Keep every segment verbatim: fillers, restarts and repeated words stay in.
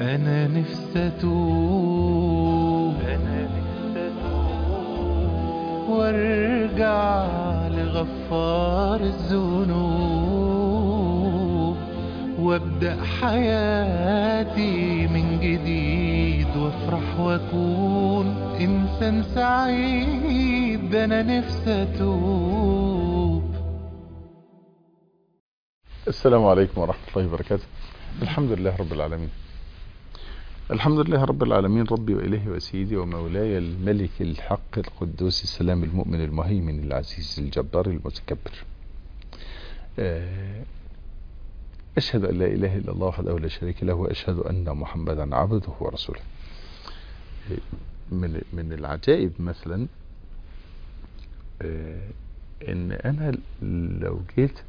أنا نفسي أتوب أنا نفسي أتوب وارجع لغفار الذنوب وابدأ حياتي من جديد وافرح واكون إنسان سعيد. أنا نفسي أتوب. السلام عليكم ورحمة الله وبركاته. الحمد لله رب العالمين. الحمد لله رب العالمين، ربي وإلهي وسيدي ومولاي الملك الحق القدوس السلام المؤمن المهيمن العزيز الجبار المتكبر. أشهد أن لا إله إلا الله وحده لا شريك له، وأشهد أن محمدا عبده ورسوله. من من العجائب مثلا إن أنا لو جيت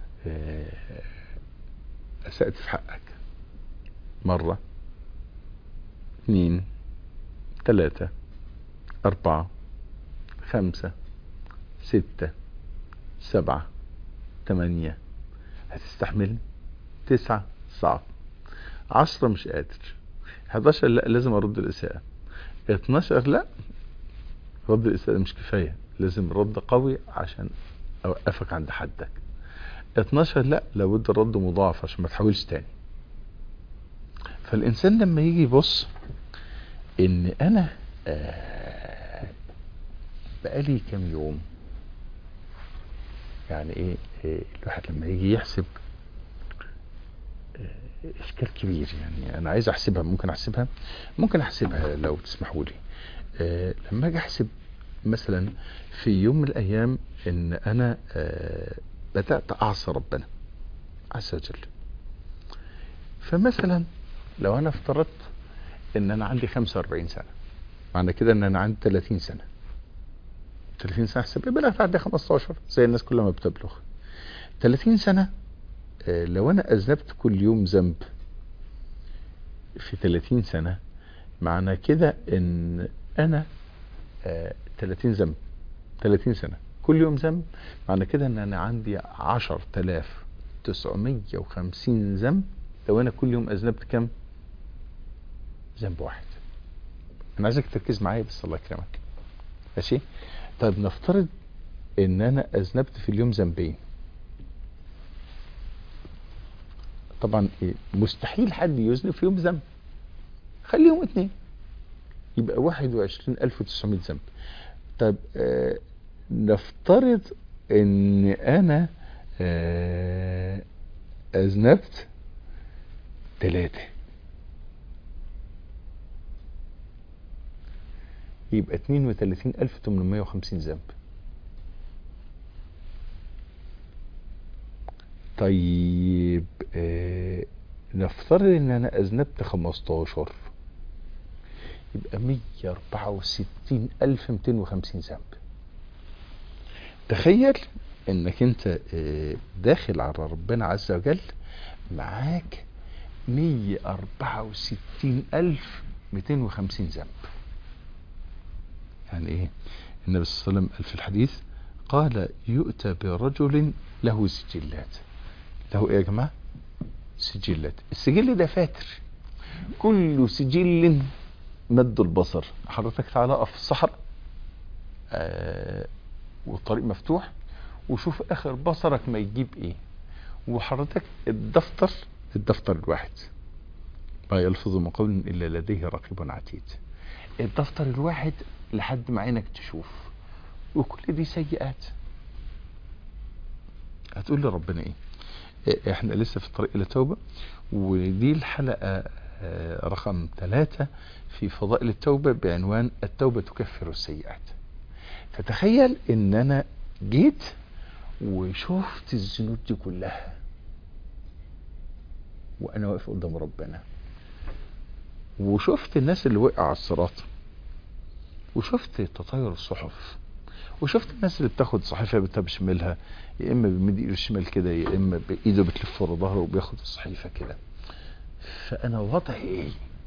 أسأت في حقك مرة اثنين ثلاثة أربعة خمسة ستة سبعة ثمانية، هتستحمل؟ تسعة صعب، عشرة مش قادر، حداشر لا لازم أرد الإساءة، اتناشر لا رد الإساءة مش كفاية، لازم رد قوي عشان أوقفك عند حدك، اتناشر لا لابد الرد مضاعف عشان ما تحاولش تاني. فالإنسان لما يجي يبص إن أنا آه بقالي كام يوم، يعني إيه, إيه الواحد لما يجي يحسب آه إشكال كبير. يعني أنا عايز أحسبها، ممكن أحسبها ممكن أحسبها لو تسمحوا لي. آه لما أجي أحسب مثلا في يوم من الأيام إن أنا آه بدأت أعصى ربنا عز وجل. فمثلا لو أنا افترضت إن أنا عندي خمسة وأربعين سنة، معنى كده إن أنا عندي ثلاثين سنة. ثلاثين سنة حسب بلغت عندي خمستاشر زي الناس كلها ما بتبلغ. ثلاثين سنة آه لو أنا أذنبت كل يوم ذنب في ثلاثين سنة، معنى كده إن أنا آه ثلاثين ذنب ثلاثين سنة كل يوم ذنب، معنى كده إن أنا عندي عشرة آلاف وتسعمية وخمسين ذنب لو أنا كل يوم أذنبت كم ذنب واحد. أنا عايزك تركز معايا بس الله يكرمك، ماشي؟ طيب نفترض إن أنا أذنبت في اليوم ذنبين. طبعا إيه؟ مستحيل حد يذنب في يوم ذنب، خليهم اتنين يبقى واحد وعشرين ألف وتسعمية ذنب. طيب آه نفترض إن أنا آه أذنبت ثلاثة، يبقى اثنين وثلاثين ألف وثمانمائة وخمسين ذنب. طيب آه نفترض ان انا اذنبت خمستاشر، يبقى مية واربعة وستين ألف ومئتين وخمسين ذنب. تخيل انك انت آه داخل على ربنا عز وجل معاك مية واربعة وستين ألف ومئتين وخمسين ذنب. يعني ايه؟ النبي صلى الله عليه وسلم قال في الحديث، قال يؤتى برجل له سجلات. له ايه يا جماعة؟ سجلات. السجل ده فاتر، كل سجل مد البصر. حضرتك تعالى اقف في الصحراء آه والطريق مفتوح وشوف اخر بصرك ما يجيب ايه، وحضرتك الدفتر الدفتر الواحد ما يلفظ من قول الا لديه رقيب عتيد. الدفتر الواحد لحد ما عينك تشوف، وكل دي سيئات. هتقول لي ربنا ايه؟ احنا لسه في الطريق الى التوبة، ودي الحلقة رقم ثلاثة في فضائل التوبة بعنوان التوبة تكفر السيئات. فتخيل ان انا جيت وشوفت الذنوب دي كلها وانا واقف قدام ربنا، وشفت الناس اللي وقع على الصراط، وشفت تطاير الصحف، وشفت الناس اللي بتاخد صحيفة بتشملها، يا اما بيمد ايده الشمال كده، يا اما بايده بتلف ورا ظهره وبياخد الصحيفة كده. فانا وضعي ايه؟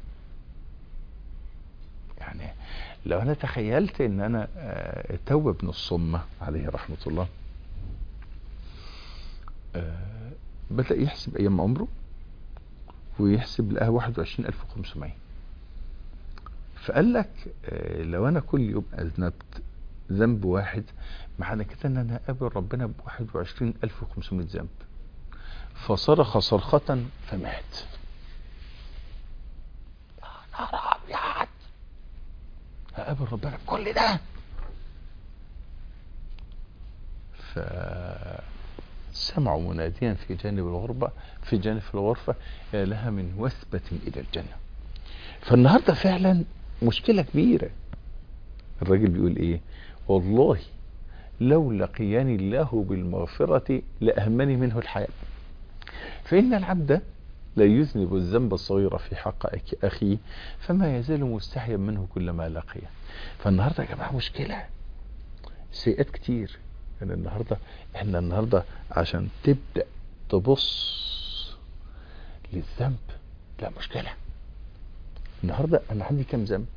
يعني لو انا تخيلت ان انا توبة بن الصمة عليه رحمة الله بدأ يحسب ايام عمره ويحسب لقاها واحد وعشرين ألف وخمسمية. فقال لك آه لو انا كل يوم اذنبت ذنب واحد، معنى كده ان انا اقابل ربنا ب واحد وعشرين ألف وخمسمية ذنب. فصرخ صرخة فمات. يا نهار ابيض، هقابل ربنا بكل ده؟ فسمعوا مناديا في جانب الغربة في جانب الغرفة يا لها من وثبة إلى الجنة. فالنهاردة فعلا مشكلة كبيرة. الراجل بيقول ايه؟ والله لو لقياني الله بالمغفرة لأهمني منه الحياة، فإن العبد لا يذنب الذنب الصغير في حق أخيه فما يزال مستحيا منه كلما لقيه. فالنهاردة يا جماعة مشكلة، سيئات كتير. يعني النهاردة احنا النهاردة عشان تبدأ تبص للذنب، لا مشكلة. النهاردة انا عندي كم ذنب؟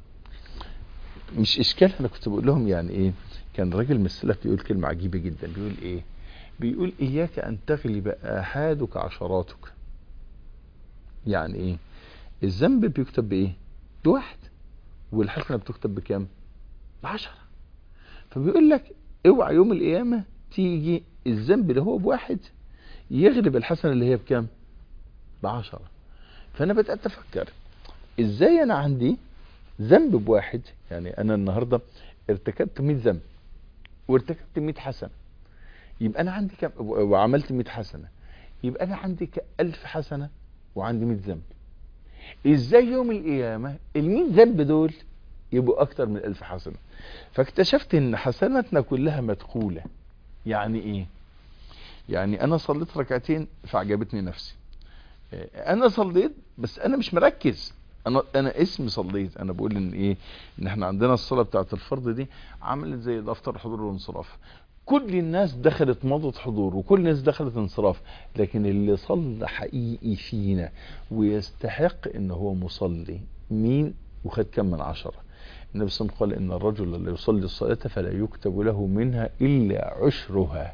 مش اشكال. انا كنت بقول لهم يعني ايه، كان راجل من السلف بيقول كلمة عجيبة جدا. بيقول ايه؟ بيقول اياك ان تغلب احادك عشراتك. يعني ايه؟ الذنب بيكتب بايه؟ بواحد، والحسنة بتكتب بكام؟ بعشرة. فبيقول لك اوعى يوم القيامة تيجي الذنب اللي هو بواحد يغلب الحسنة اللي هي بكام؟ بعشرة. فانا بدأت افكر ازاي انا عندي ذنب بواحد، يعني انا النهاردة ارتكبت مية ذنب وارتكبت مية حسنة، يبقى انا عندي كم؟ وعملت مية حسنة، يبقى انا عندي ألف حسنة وعندي مية ذنب. ازاي يوم القيامة المية ذنب دول يبقوا اكتر من ألف حسنة؟ فاكتشفت ان حسناتنا كلها مدخولة. يعني ايه؟ يعني انا صليت ركعتين فعجبتني نفسي، انا صليت بس انا مش مركز، انا انا اسمي صليت. انا بقول ان ايه، ان احنا عندنا الصلاة بتاعت الفرض دي عملت زي دفتر حضور وانصراف. كل الناس دخلت مضت حضور وكل الناس دخلت انصراف، لكن اللي صلى حقيقي فينا ويستحق ان هو مصلي مين وخد كم من عشرة؟ النبي صلى الله عليه وسلم قال ان الرجل اللي يصلي الصلاة فلا يكتب له منها الا عشرها.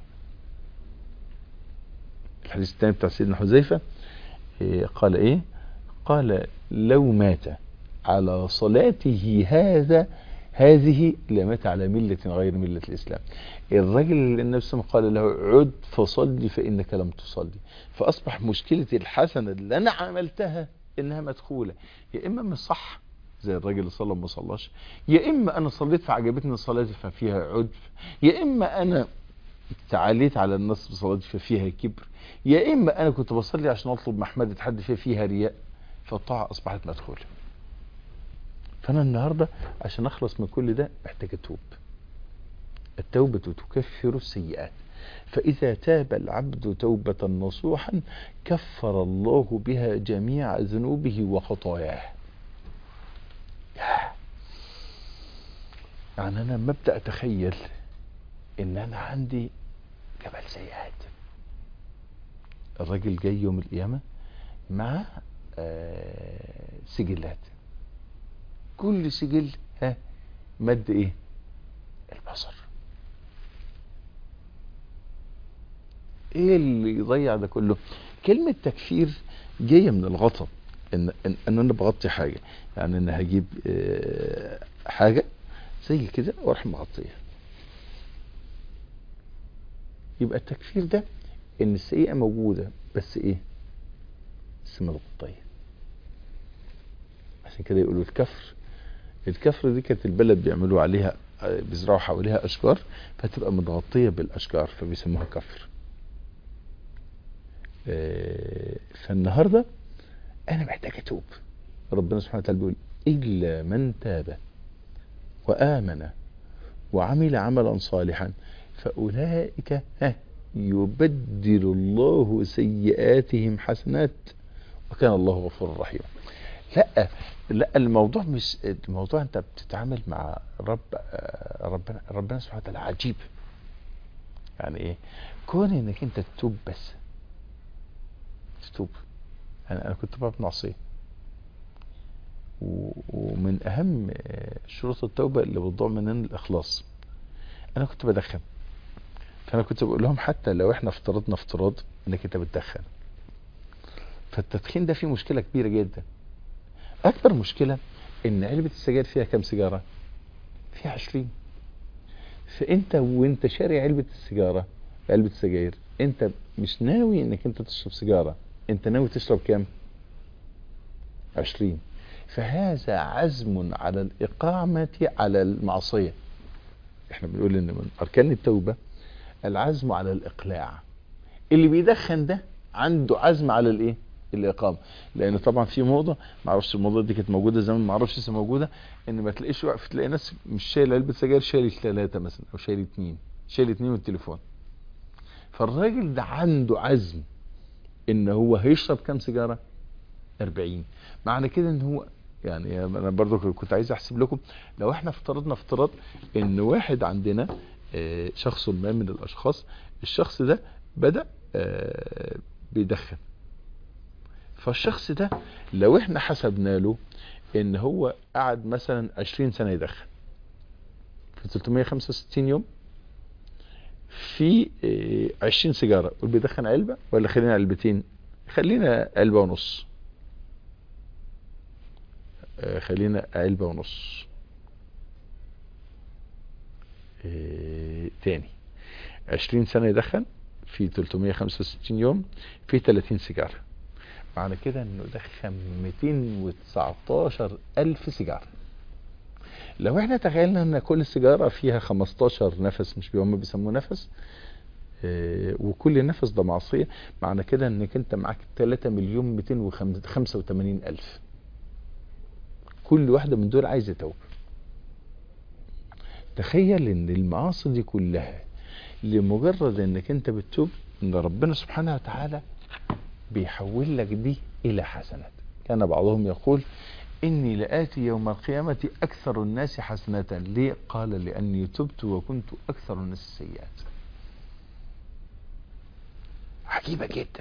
الحديث الثاني بتاع سيدنا حذيفة إيه قال ايه؟ قال لو مات على صلاته هذا هذه لمات على ملة غير ملة الإسلام. الرجل اللي النبي صلى الله عليه وسلم قال له عد فصلي فإنك لم تصلي. فأصبح مشكلة الحسنة اللي أنا عملتها إنها مدخولة، يا إما مش صح زي الراجل اللي صلى وما صلاش، يا إما أنا صليت فعجبتني صلاتي ففيها عجب، يا إما أنا تعاليت على الناس بصلاتي ففيها كبر، يا إما أنا كنت بصلي عشان أطلب محمدة حد فيها رياء، فالطاعة أصبحت مدخولة. فأنا النهاردة عشان أخلص من كل ده محتاج أتوب. التوبة تكفر السيئات، فإذا تاب العبد توبة نصوحا كفر الله بها جميع ذنوبه وخطاياه. يعني أنا مبدأ أتخيل إن أنا عندي جبل سيئات. الراجل جاي يوم القيامة مع آه سجلات، كل سجل ها مد ايه؟ البصر. ايه اللي يضيع ده كله؟ كلمة تكفير جاية من الغطاء، ان, إن, إن انا بغطي حاجة. يعني انا هجيب اه حاجة زي كده واروح مغطيها. يبقى التكفير ده ان السيئة موجودة بس ايه؟ بس مغطية. عشان كده يقولوا الكفر. الكفر دي كانت البلد بيعملوا عليها بيزرعوا حواليها اشجار فتبقى متغطية بالاشجار فبيسموها كفر. فالنهاردة انا محتاج اتوب. ربنا سبحانه وتعالى بيقول الا من تاب وامن وعمل عملا صالحا فاولئك ها يبدل الله سيئاتهم حسنات وكان الله غفورا رحيما. لا لا الموضوع مش الموضوع، انت بتتعامل مع رب ربنا ربنا سبحانه وتعالى عجيب. يعني ايه؟ كون انك انت تتوب، بس تتوب. يعني انا كنت بعمل معصيه، ومن اهم شروط التوبه اللي بتضوع مننا الاخلاص. انا كنت بدخن، فانا كنت بقول لهم حتى لو احنا افترضنا افتراض انك انت بتدخن، فالتدخين ده فيه مشكلة كبيرة جدا. اكبر مشكلة ان علبة السجاير فيها كام سيجارة؟ فيها عشرين. فانت وانت شاري علبة السيجارة، علبة السجاير، انت مش ناوي انك انت تشرب سيجارة، انت ناوي تشرب كام؟ عشرين. فهذا عزم على الإقامة على المعصية. احنا بنقول ان من اركان التوبة العزم على الإقلاع. اللي بيدخن ده عنده عزم على الايه؟ الإقامة. لان طبعا في موضة، ما اعرفش الموضة دي كانت موجودة زمان، ما اعرفش لسه موجودة، ان ما تلاقيش واقف، تلاقي ناس مش شايل علبة سجاير، شايل ثلاثة مثلا او شايل اثنين، شايل اثنين والتليفون. فالراجل ده عنده عزم ان هو هيشرب كام سيجارة؟ أربعين. معنى كده ان هو يعني، انا برضو كنت عايز احسب لكم، لو احنا افترضنا افتراض ان واحد عندنا اه شخص ما من الاشخاص، الشخص ده بدأ اه بيدخن، فالشخص ده لو احنا حسبنا له ان هو قعد مثلا عشرين سنة يدخن في ثلاثمية وخمسة وستين يوم، في اه عشرين سيجارة، وبيدخن علبة ولا خلينا علبتين؟ خلينا علبة ونص، خلينا علبة ونص. اه تاني، عشرين سنة يدخن في ثلاثمية وخمسة وستين يوم في ثلاثين سيجارة، معنى كده انه دخن مئتين وتسعتاشر الف سيجارة. لو احنا تخيلنا ان كل سيجارة فيها خمستاشر نفس، مش هم بيسموه نفس، اه وكل نفس ده معصية، معنى كده انك انت معاك ثلاثة مليون مئتين وخمسة وثمانين الف. كل واحدة من دول عايزة توبة. تخيل ان المعاصي دي كلها لمجرد انك انت بتتوب، ان ربنا سبحانه وتعالى بيحول لك دي الى حسنات. كان بعضهم يقول اني لآتي يوم القيامة اكثر الناس حسنة. ليه؟ قال لاني تبت وكنت اكثر الناس السيئات. عجيبة جدا.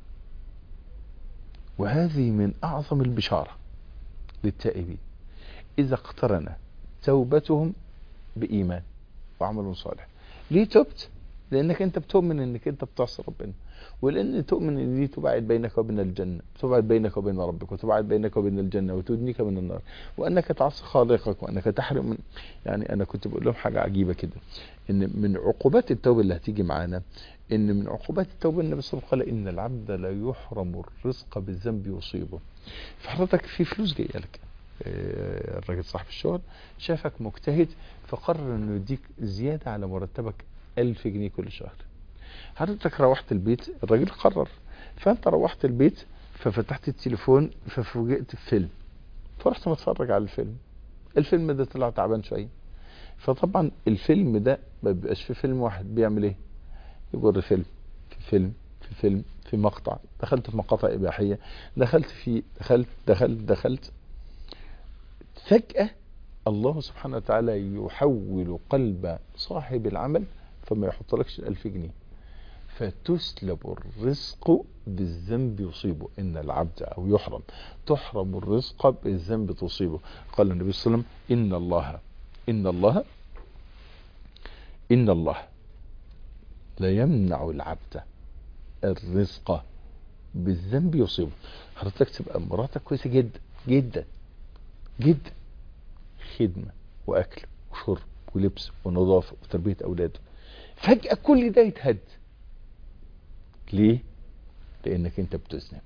وهذه من اعظم البشارة للتائبين اذا اقترن توبتهم بإيمان وعمل صالح. ليه تبت؟ لأنك أنت بتؤمن أنك أنت بتعصي ربنا، ولأن تؤمن أن دي تبعد بينك وبين الجنة، تبعد بينك وبين ربك، وتبعد بينك وبين الجنة، وتدنيك من النار، وأنك تعصي خالقك، وأنك تحرم من. يعني أنا كنت بقول لهم حاجة عجيبة كده، إن من عقوبات التوبة اللي هتيجي معانا، إن من عقوبات التوبة النبي صلى الله عليه وسلم قال إن العبد لا يحرم الرزق بالذنب يصيبه. فحضرتك في فلوس جاية لك، الراجل صاحب الشغل شافك مجتهد فقرر انه يديك زيادة على مرتبك ألف جنيه كل شهر. حضرتك روحت البيت، الراجل قرر، فانت روحت البيت ففتحت التليفون ففوجئت بفيلم، فرحت متفرج على الفيلم. الفيلم ده طلع تعبان شوية، فطبعا الفيلم ده ما بيبقاش في فيلم واحد، بيعمل ايه؟ يجر فيلم في فيلم في فيلم في مقطع، دخلت في مقاطع إباحية، دخلت في دخلت دخلت دخلت فجأة الله سبحانه وتعالى يحول قلب صاحب العمل فما يحطلكش الألف جنيه، فتسلب الرزق بالذنب يصيبه. إن العبد أو يحرم تحرم الرزق بالذنب تصيبه. قال النبي صلى الله عليه وسلم إن الله إن الله إن الله لا يمنع العبد الرزق بالذنب يصيبه. حضرتك تبقى مراتك كويسة جدا جدا جدا، خدمة وأكل وشرب ولبس ونظافة وتربية أولاده، فجأة كل ده يتهد. ليه؟ لأنك أنت بتذنب.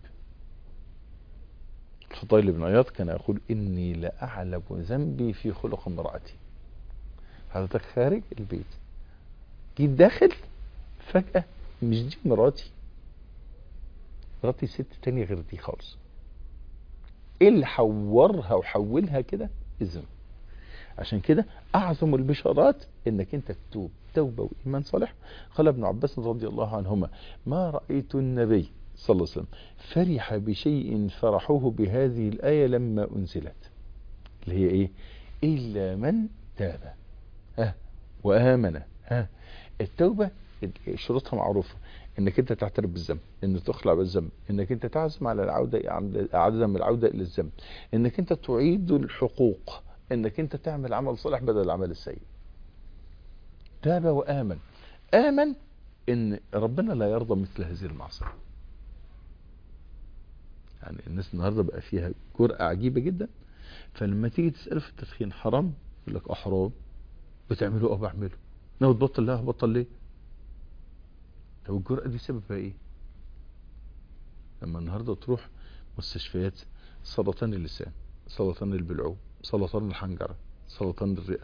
الفضيل بن عياض كان يقول إني لأعلم ذنبي في خلق امرأتي. حضرتك خارج البيت جيت داخل فجأة مش دي مراتي، مراتي ست تانية غير دي خالص. ايه اللي حورها وحولها كده؟ الذنب. عشان كده اعظم البشارات انك انت تتوب توبة وايمان صالح. قال ابن عباس رضي الله عنهما ما رأيت النبي صلى الله عليه وسلم فرح بشيء فرحوه بهذه الآية لما انزلت، اللي هي ايه؟ الا من تاب ها وآمن. ها التوبة شروطها معروفة، انك انت تعترف بالذنب، ان تخلع بالذنب، انك انت تعزم على العودة عدم العودة الى الذنب، انك انت تعيد الحقوق، انك انت تعمل عمل صالح بدل العمل السيء. تاب وآمن. آمن ان ربنا لا يرضى مثل هذه المعصية. يعني الناس النهارده بقى فيها جرأة عجيبة جدا، فلما تيجي تسأله في التدخين حرام يقول لك اه حرام. بتعمله اه بعمله. ناوي تبطل؟ لا هبطل ليه؟ طب الجرأة دي سببها ايه؟ لما النهارده تروح مستشفيات سرطان اللسان، سرطان البلعوم، سرطان الحنجرة، سرطان الرئة،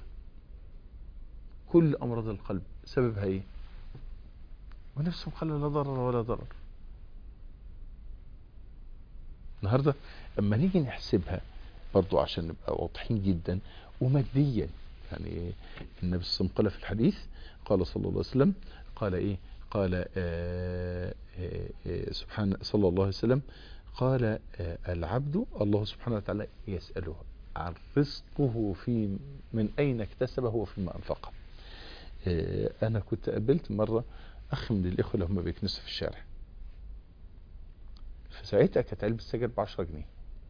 كل امراض القلب سببها ايه؟ ونفسهم قال لا ضرر ولا ضرر. النهارده اما نيجي نحسبها برضو عشان نبقى واضحين جدا وماديا، يعني النبي صلى الله عليه وسلم قال في الحديث، قال صلى الله عليه وسلم، قال ايه؟ قال آآ آآ آآ سبحان صلى الله عليه وسلم قال العبد الله سبحانه وتعالى يسأله عن رزقه في من أين اكتسبه وفيما أنفقه. أنا كنت قابلت مرة أخ من الإخوة اللي هم بيكنسوا في الشارع، فساعتها كانت علبة سجاير بعشرة جنيه،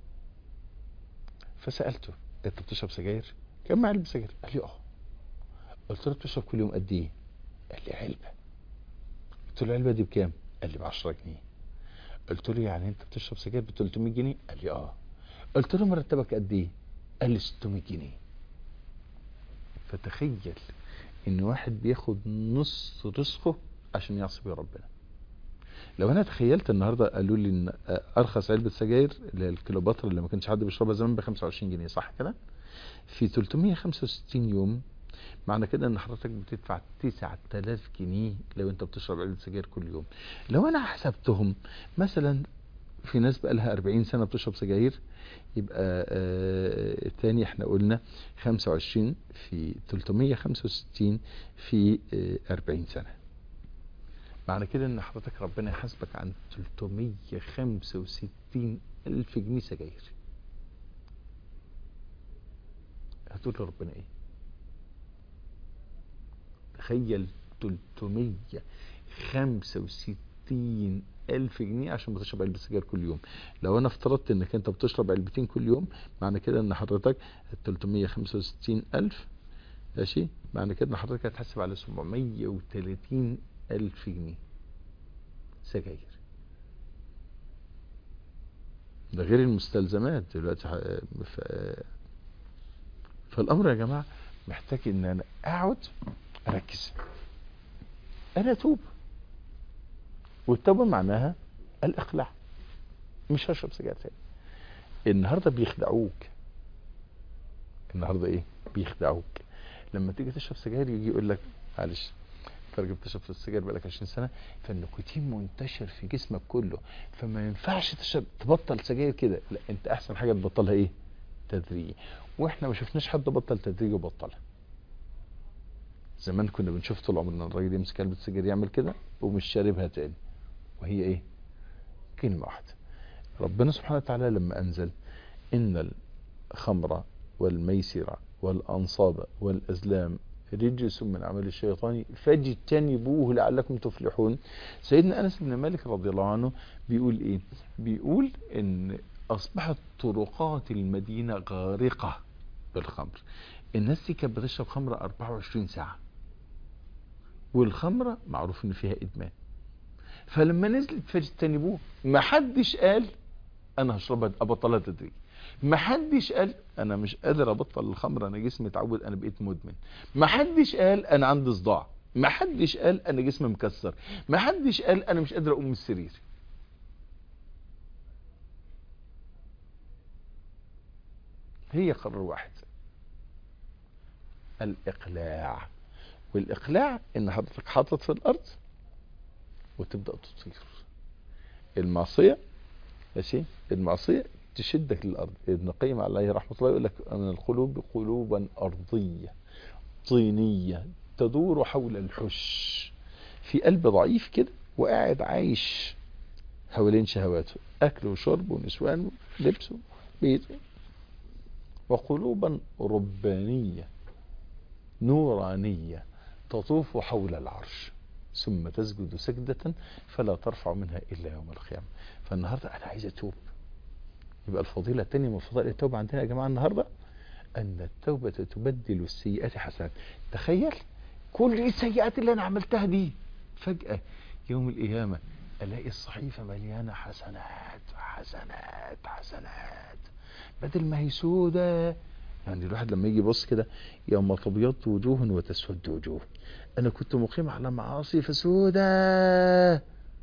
فسألته أنت بتشرب سجاير؟ كم مع علبة سجاير؟ قال لي اه. قلت له بتشرب كل يوم قد إيه؟ قال لي علبة. قلت له العلبة دي بكام؟ قال لي بعشرة جنيه. قلت له يعني أنت بتشرب سجاير ب تلتمية جنيه؟ قال لي اه. قلت له مرتبك قد إيه؟ قال لي ستمية جنيه. فتخيل إن واحد بياخد نص رزقه عشان يعصي بيه ربنا. لو انا تخيلت النهارده قالوا لي ان ارخص علبه سجاير اللي هي الكيلوباتر اللي ما كانش حد بيشربها زمان ب خمسة وعشرين جنيه، صح كده؟ في تلتمية وخمسة وستين يوم، معنى كده ان حضرتك بتدفع تسعة آلاف جنيه لو انت بتشرب علبه سجاير كل يوم. لو انا حسبتهم مثلا في ناس بقى لها أربعين سنه بتشرب سجاير، يبقى آه تاني احنا قلنا خمسة وعشرين في تلتمية وخمسة وستين في آه أربعين سنه، معنى كده ان حضرتك ربنا يحاسبك عن تلتمية وخمسة وستين الف جنيه سجاير. هتقول لربنا ايه؟ تخيل تلتمية وخمسة وستين الف جنيه عشان بتشرب علبة سجاير كل يوم. لو انا افترضت انك انت بتشرب علبتين كل يوم، معنى كده ان حضرتك تلتمية وخمسة وستين الف ماشي، معنى كده ان حضرتك هتحاسب على سبعمية وتلاتين الف جنيه سجاير. ده غير المستلزمات دلوقتي. ف... فالامر يا جماعه محتاج ان انا اقعد اركز، انا اتوب. والتوبه معناها الاقلاع، مش هشرب سجاير تاني. النهارده بيخدعوك، النهارده ايه؟ بيخدعوك. لما تيجي تشرب سجاير يجي يقول لك معلش فرق بتشرب في السجاير بقالك عشرين سنه، فالنيكوتين منتشر في جسمك كله، فما ينفعش تشرب تبطل سجاير كده. لا، انت احسن حاجه تبطلها ايه؟ تدريجي. واحنا ما شفناش حد بطل تدريجي وبطلها. زمان كنا بنشوف طول عمرنا الراجل يمسك علبه سجاير يعمل كده ومش شاربها تاني، وهي ايه؟ كلمه واحده. ربنا سبحانه وتعالى لما انزل ان الخمر والميسر والانصاب والازلام رجس من عمل الشيطان فاجتنبوه لعلكم تفلحون، سيدنا انس بن مالك رضي الله عنه بيقول ايه؟ بيقول ان اصبحت طرقات المدينه غارقه بالخمر. الناس دي كانت بتشرب خمره أربعة وعشرين ساعه، والخمره معروف ان فيها ادمان. فلما نزلت فاجتنبوه، ما حدش قال انا هشربها ابطلها تدريجي، ما حدش قال انا مش قادر ابطل الخمر، انا جسمي اتعود، انا بقيت مدمن. ما حدش قال انا عندي صداع، ما حدش قال انا جسمي مكسر، ما حدش قال انا مش قادر اقوم من السرير. هي قرار واحد، الاقلاع. والاقلاع ان حضرتك حاطط في الارض وتبدا تطير. المعصيه ماشي، المعصيه تشدك للارض. ابن القيم عليه رحمه الله يقول لك ان القلوب قلوبا ارضيه طينيه تدور حول الحش. في قلب ضعيف كده وقاعد عايش حوالين شهواته، اكله وشربه ونسوانه لبسه بيته. وقلوبا ربانيه نورانيه تطوف حول العرش ثم تسجد سجدة فلا ترفع منها إلا يوم القيامة. فالنهاردة أنا عايز أتوب. يبقى الفضيلة الثانية من فضائل التوبة عندنا يا جماعة النهاردة أن التوبة تبدل السيئات حسنات. تخيل كل السيئات اللي أنا عملتها دي فجأة يوم القيامة الاقي الصحيفة مليانة حسنات حسنات حسنات، بدل ما هي سودة. يعني الواحد لما يجي يبص كده، يوم تبيض وجوه وتسود وجوه، انا كنت مقيم على معاصي فسودة،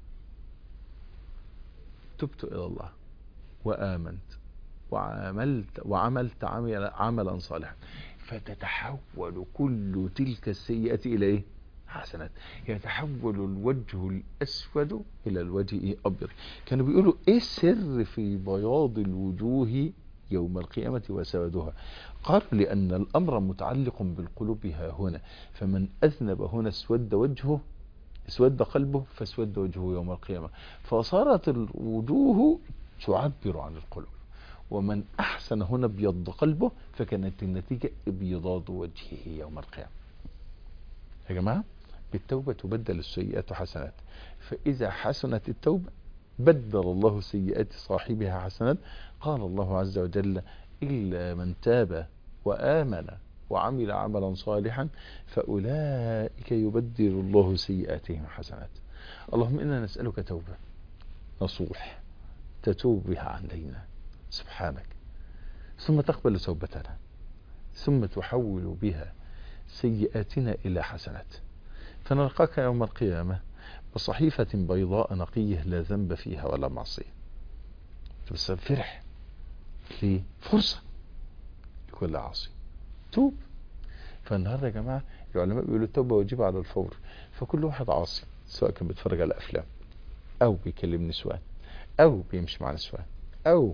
تبت الى الله وآمنت وعملت وعملت عمل عملا صالحا، فتتحول كل تلك السيئات الى ايه؟ حسنات. يتحول الوجه الاسود الى الوجه ايه؟ ابيض. كانوا بيقولوا ايه السر في بياض الوجوه يوم القيامة وسودها؟ قالوا لان الامر متعلق بالقلوب ها هنا، فمن اذنب هنا اسود وجهه، اسود قلبه، فاسود وجهه يوم القيامة، فصارت الوجوه تعبر عن القلوب. ومن احسن هنا ابيض قلبه، فكانت النتيجة ابيضاض وجهه يوم القيامة. يا جماعة، بالتوبة تبدل السيئات حسنات، فاذا حسنت التوبة بدل الله سيئات صاحبها حسنات. قال الله عز وجل: إلا من تاب وآمن وعمل عملا صالحا فأولئك يبدل الله سيئاتهم حسنات. اللهم إنا نسألك توبة نصوح تتوب بها علينا سبحانك، ثم تقبل توبتنا، ثم تحول بها سيئاتنا إلى حسنات، فنلقاك يوم القيامة بصحيفة بيضاء نقية لا ذنب فيها ولا معصية. بس فرح ليه؟ فرصة لكل عاصي توب. فالنهارده يا جماعة العلماء بيقولوا التوبة واجبة على الفور، فكل واحد عاصي سواء كان بيتفرج على أفلام أو بيكلم نسوان أو بيمشي مع نسوان أو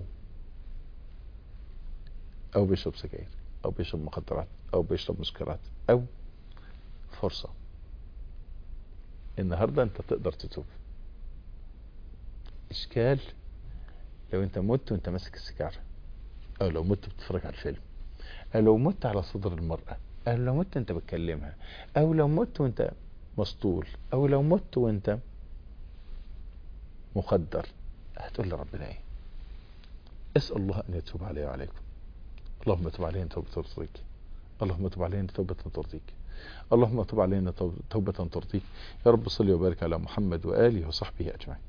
أو بيشرب سجاير أو بيشرب مخدرات أو بيشرب مسكرات، أو فرصة النهارده أنت تقدر تتوب. إشكال لو أنت مت وأنت ماسك السيجارة، أو لو مت بتتفرج على الفيلم، أو لو مت على صدر المرأة، أو لو مت وأنت بتكلمها، أو لو مت وأنت مسطول، أو لو مت وأنت مخدر. هتقول لربنا إيه؟ اسأل الله أن يتوب علي وعليكم. اللهم تب علينا توبة ترضيك، اللهم تب علينا توبة ترضيك، اللهم تب علينا توبة ترضيك. يا رب صل وبارك على محمد وآله وصحبه أجمعين.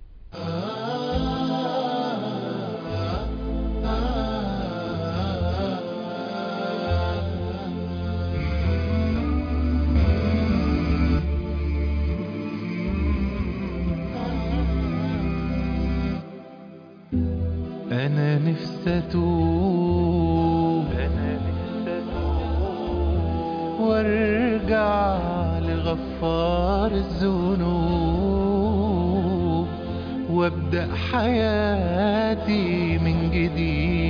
أنا نفسي أتوب، أنا نفسي أتوب وارجع لغفار الذنوب، وابدأ حياتي من جديد.